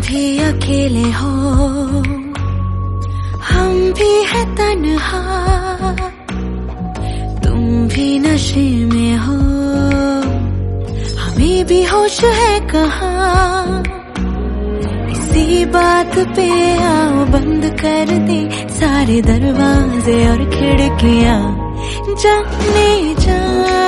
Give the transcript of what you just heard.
भी अकेले हो, हम भी है तन्हा, तुम भी नशे में हो, हमें भी होश है कहाँ। इसी बात पे आओ बंद कर दे सारे दरवाजे और खिड़कियाँ, जाने जा।